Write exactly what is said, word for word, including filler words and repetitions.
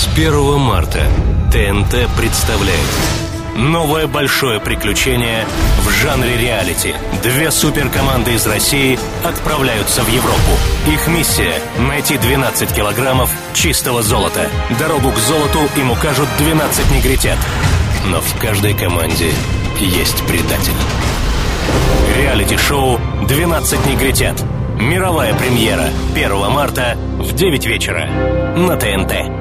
первого марта ТНТ представляет новое большое приключение в жанре реалити. Две суперкоманды из России отправляются в Европу. Их миссия – найти двенадцать килограммов чистого золота. Дорогу к золоту им укажут двенадцать негритят. Но в каждой команде есть предатель. Реалити-шоу «двенадцать негритят». Мировая премьера первого марта в девять вечера на ТНТ.